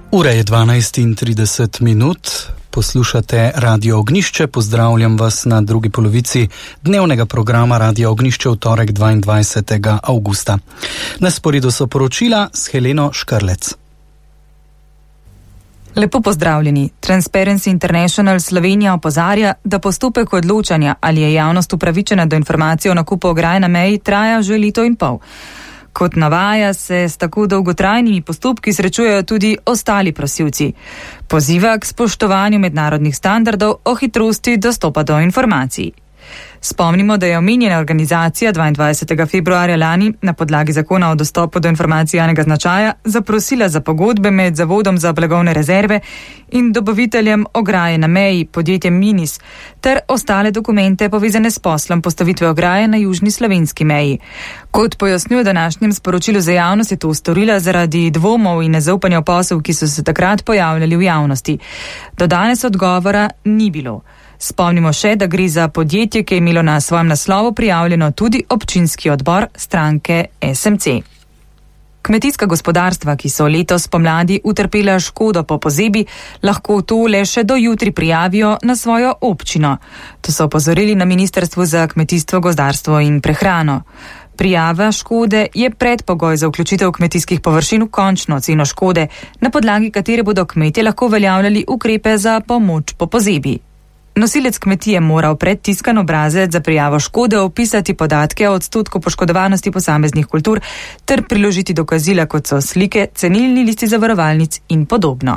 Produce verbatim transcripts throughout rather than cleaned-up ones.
Ura je dvanajst in trideset minut, poslušate Radio Ognjišče, pozdravljam vas na drugi polovici dnevnega programa Radio Ognjišče v torek dvaindvajsetega avgusta. Na sporedu so poročila s Heleno Škrlec. Lepo pozdravljeni. Transparency International Slovenija opozarja, da postopek odločanja, ali je javnost upravičena do informacije o nakupu ograj na meji, traja že leto in pol. Kot navaja, se s tako dolgotrajnimi postopki srečujejo tudi ostali prosilci. Poziva k spoštovanju mednarodnih standardov o hitrosti dostopa do informacij. Spomnimo, da je omenjena organizacija dvaindvajsetega februarja lani na podlagi zakona o dostopu do informacij javnega značaja zaprosila za pogodbe med Zavodom za blagovne rezerve in dobaviteljem ograje na meji, podjetjem Minis, ter ostale dokumente povezane s poslom postavitve ograje na južni slovenski meji. Kot pojasnjuje v današnjem sporočilu za javnost, je to storila zaradi dvomov in nezaupanja v posel, ki so se takrat pojavljali v javnosti. Do danes odgovora ni bilo. Spomnimo še, da gre za podjetje, ki je imelo na svojem naslovu prijavljeno tudi občinski odbor stranke S M C. Kmetijska gospodarstva, ki so letos pomladi utrpela škodo po pozebi, lahko to le še do jutri prijavijo na svojo občino. To so opozorili na Ministrstvu za kmetijstvo, gozdarstvo in prehrano. Prijava škode je predpogoj za vključitev kmetijskih površin v končno oceno škode, na podlagi katere bodo kmetje lahko uveljavljali ukrepe za pomoč po pozebi. Nosilec kmetije mora v predtiskan obrazec za prijavo škode opisati podatke o odstotku poškodovanosti posameznih kultur ter priložiti dokazila, kot so slike, cenilni listi zavarovalnic in podobno.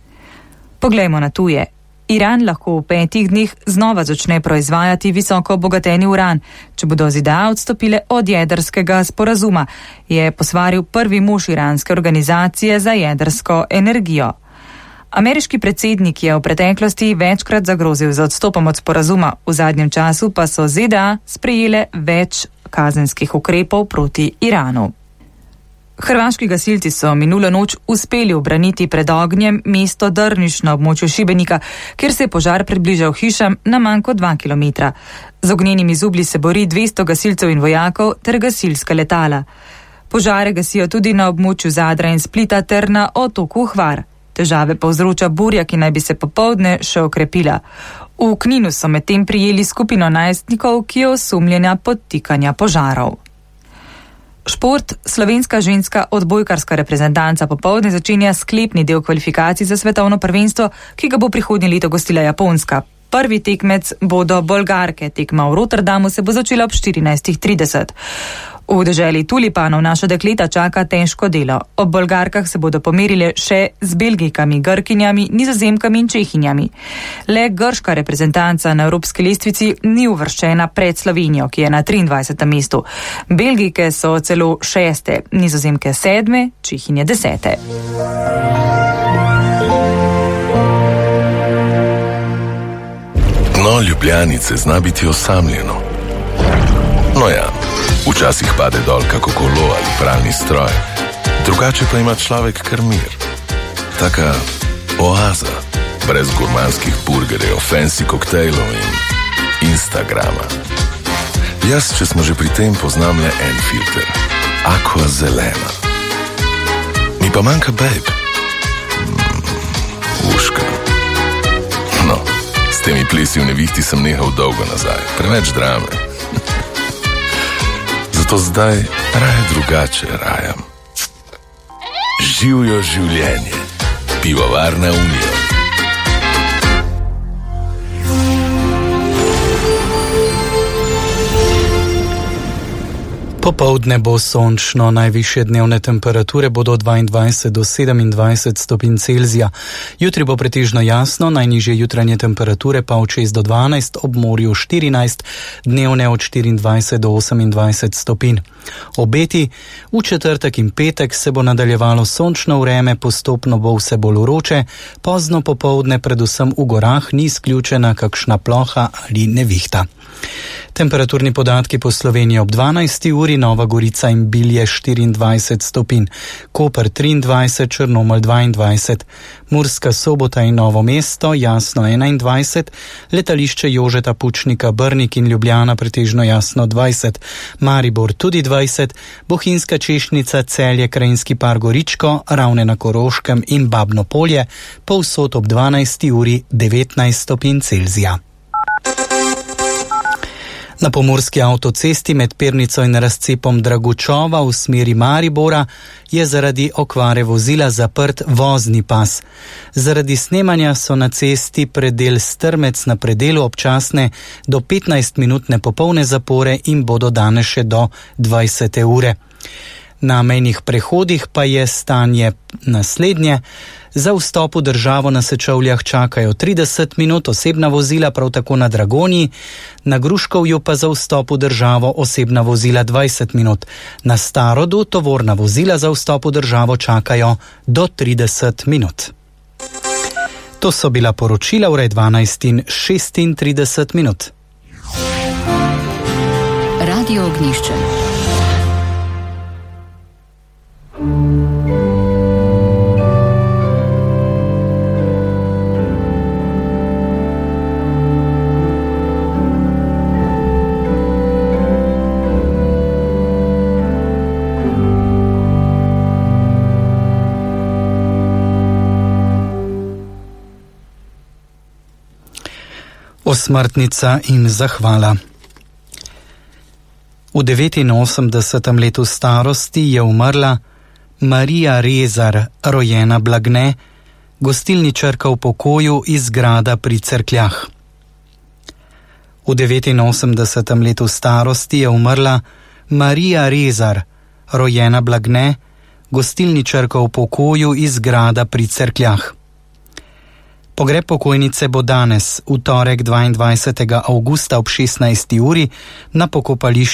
Poglejmo na tuje. Iran lahko v petih dneh znova začne proizvajati visoko obogateni uran, če bodo Z D A odstopile od jedrskega sporazuma, je posvaril prvi mož iranske organizacije za jedrsko energijo. Ameriški predsednik je v preteklosti večkrat zagrozil za odstopom od sporazuma, v zadnjem času pa so Z D A sprejele več kazenskih ukrepov proti Iranu. Hrvaški gasilci so minulo noč uspeli ubraniti pred ognjem mesto Drniš na območju Šibenika, kjer se je požar približal hišam na manj kot dva kilometra. Z ognjenimi zublji se bori dvesto gasilcev in vojakov ter gasilska letala. Požare gasijo tudi na območju Zadra in Splita ter na otoku Hvar. Težave povzroča burja, ki naj bi se popoldne še okrepila. V Kninu so medtem prijeli skupino najstnikov, ki je osumljena podtikanja požarov. Šport. Slovenska ženska odbojkarska reprezentanca popoldne začenja sklepni del kvalifikacij za svetovno prvenstvo, ki ga bo prihodnje leto gostila Japonska. Prvi tekmec bodo Bolgarke, tekma v Rotterdamu se bo začela ob štirinajstih trideset. V deželi tulipanov naša dekleta čaka težko delo. Ob Bolgarkah se bodo pomerile še z Belgijkami, Grkinjami, Nizozemkami in Čehinjami. Le grška reprezentanca na evropski lestvici ni uvrščena pred Slovenijo, ki je na triindvajsetem mestu. Belgijke so celo šeste, Nizozemke sedme, Čehinje desete. Dno Ljubljanice zna biti osamljeno. No ja, včasih pade dol kako kolo ali pralni stroj, drugače pa ima človek kar mir. Taka oaza, brez gurmanskih burgerjev, fancy koktejlov in Instagrama. Jaz, če smo že pri tem, poznam le en filter. Aqua zelena. Mi pa manjka babe. Mm, uška. No, s temi plesi v nevihti sem nehal dolgo nazaj. Preveč drame. Zato zdaj raje drugače rajam. Živjo življenje. Pivovarna Union. Popoldne bo sončno, najvišje dnevne temperature bodo dvaindvajset do sedemindvajset stopinj Celzija. Jutri bo pretežno jasno, najnižje jutranje temperature pa od šest do dvanajst, ob morju štirinajst, dnevne od štiriindvajset do osemindvajset stopinj. Obeti: v četrtek in petek se bo nadaljevalo sončno vreme, postopno bo vse bolj vroče, pozno popoldne predvsem v gorah ni izključena kakšna ploha ali nevihta. Temperaturni podatki po Sloveniji ob dvanajsti uri, Nova Gorica in Bilje štiriindvajset stopinj, Koper triindvajset, Črnomelj dvaindvajset, Murska Sobota in Novo mesto jasno enaindvajset, letališče Jožeta Pučnika Brnik in Ljubljana pretežno jasno dvajset, Maribor tudi dvajset, Bohinjska Češnica, Celje, Krajinski par Goričko, Ravne na Koroškem in Babno Polje, povsod ob dvanajsti uri devetnajst stopinj Celzija. Na pomurski avtocesti med Pernico in razcepom Dragučova v smeri Maribora je zaradi okvare vozila zaprt vozni pas. Zaradi snemanja so na cesti predel Strmec na predelu občasne do petnajstminutne popolne zapore in bodo danes še do dvajsete ure. Na mejnih prehodih pa je stanje naslednje. Za vstop v državo na Sečovljah čakajo trideset minut, osebna vozila prav tako na Dragonji, na Gruškovju pa za vstop v državo osebna vozila dvajset minut. Na Starodu tovorna vozila za vstop v državo čakajo do trideset minut. To so bila poročila ure dvanajst in šestintrideset minut. Radio Ognjišče. Osmrtnica in zahvala. V devetinosemdesetem letu starosti je umrla Marija Rezar, rojena Blagne, gostilničarka v pokoju iz grada pri Cerkljah. V devetinosemdesetem letu starosti je umrla Marija Rezar, rojena Blagne, gostilničarka v pokoju iz grada pri Cerkljah. Pogreb pokojnice bo danes, v torek dvaindvajsetega avgusta ob šestnajsti uri na pokopališču